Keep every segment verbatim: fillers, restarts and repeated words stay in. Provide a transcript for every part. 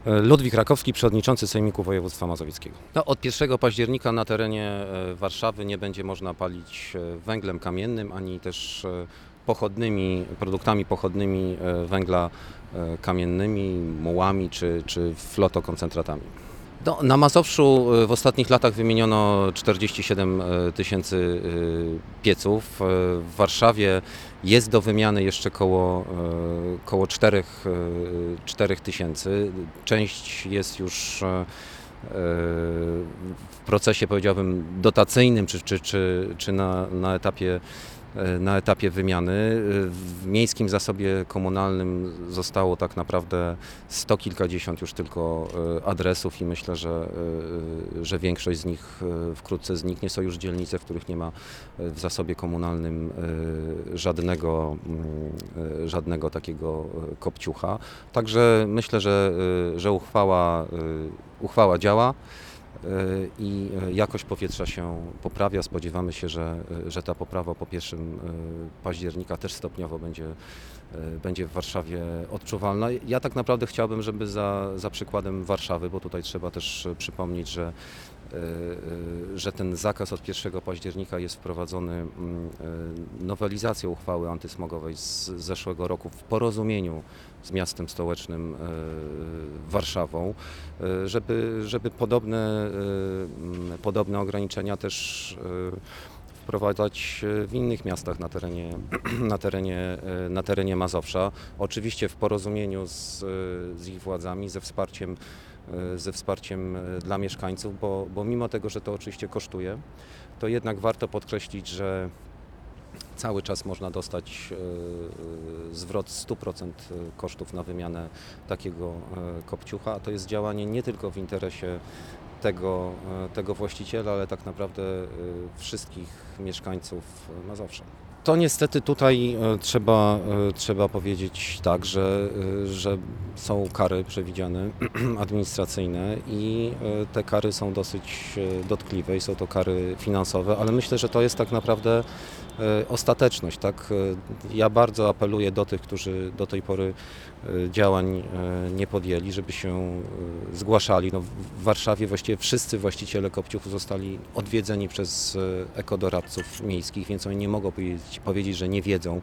Ludwik Rakowski, przewodniczący Sejmiku Województwa Mazowieckiego. No, od pierwszego października na terenie e, Warszawy nie będzie można palić e, węglem kamiennym, ani też e, pochodnymi, produktami pochodnymi e, węgla e, kamiennymi, mułami czy, czy flotokoncentratami. No, na Mazowszu w ostatnich latach wymieniono czterdzieści siedem tysięcy pieców. W Warszawie jest do wymiany jeszcze koło, koło czterech tysięcy. Część jest już w procesie, powiedziałbym, dotacyjnym czy, czy, czy, czy na, na etapie na etapie wymiany. W miejskim zasobie komunalnym zostało tak naprawdę sto kilkadziesiąt już tylko adresów i myślę, że, że większość z nich wkrótce zniknie. Są już dzielnice, w których nie ma w zasobie komunalnym żadnego, żadnego takiego kopciucha. Także myślę, że, że uchwała, uchwała działa i jakość powietrza się poprawia. Spodziewamy się, że, że ta poprawa po pierwszym października też stopniowo będzie, będzie w Warszawie odczuwalna. Ja tak naprawdę chciałbym, żeby za, za przykładem Warszawy, bo tutaj trzeba też przypomnieć, że że ten zakaz od pierwszego października jest wprowadzony nowelizacją uchwały antysmogowej z zeszłego roku w porozumieniu z miastem stołecznym Warszawą, żeby, żeby podobne, podobne ograniczenia też wprowadzać w innych miastach na terenie, na terenie, na terenie Mazowsza. Oczywiście w porozumieniu z, z ich władzami, ze wsparciem ze wsparciem dla mieszkańców, bo, bo mimo tego, że to oczywiście kosztuje, to jednak warto podkreślić, że cały czas można dostać zwrot stu procent kosztów na wymianę takiego kopciucha, a to jest działanie nie tylko w interesie tego, tego właściciela, ale tak naprawdę wszystkich mieszkańców Mazowsza. To niestety tutaj trzeba, trzeba powiedzieć tak, że, że są kary przewidziane administracyjne i te kary są dosyć dotkliwe i są to kary finansowe, ale myślę, że to jest tak naprawdę ostateczność. Tak? Ja bardzo apeluję do tych, którzy do tej pory działań nie podjęli, żeby się zgłaszali. No, w Warszawie właściwie wszyscy właściciele kopciuchów zostali odwiedzeni przez ekodoradców miejskich, więc oni nie mogą powiedzieć, powiedzieć że nie wiedzą.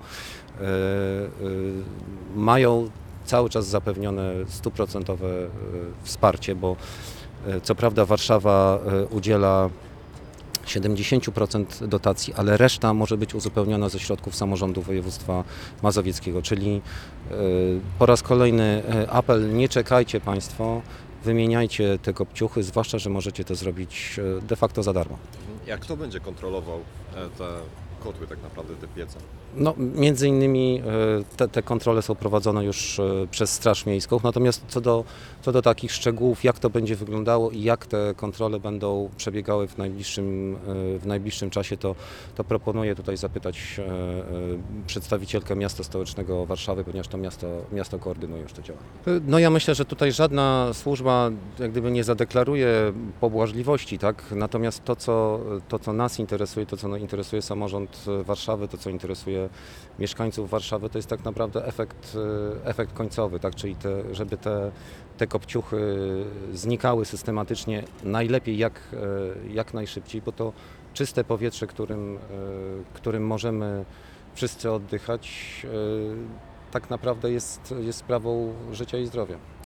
Mają cały czas zapewnione stuprocentowe wsparcie, bo co prawda Warszawa udziela siedemdziesiąt procent dotacji, ale reszta może być uzupełniona ze środków samorządu województwa mazowieckiego, czyli po raz kolejny apel, nie czekajcie Państwo, wymieniajcie te kopciuchy, zwłaszcza, że możecie to zrobić de facto za darmo. Jak kto będzie kontrolował te kotły, tak naprawdę te piece? No, między innymi te, te kontrole są prowadzone już przez Straż Miejską, natomiast co do, co do takich szczegółów, jak to będzie wyglądało i jak te kontrole będą przebiegały w najbliższym, w najbliższym czasie, to, to proponuję tutaj zapytać przedstawicielkę miasta stołecznego Warszawy, ponieważ to miasto, miasto koordynuje już to działanie. No ja myślę, że tutaj żadna służba jak gdyby nie zadeklaruje pobłażliwości, tak? Natomiast to co, to, co nas interesuje, to co interesuje samorząd Warszawy, to co interesuje mieszkańców Warszawy, to jest tak naprawdę efekt, efekt końcowy, tak? Czyli te, żeby te, te kopciuchy znikały systematycznie, najlepiej jak, jak najszybciej, bo to czyste powietrze, którym, którym możemy wszyscy oddychać, tak naprawdę jest, jest sprawą życia i zdrowia.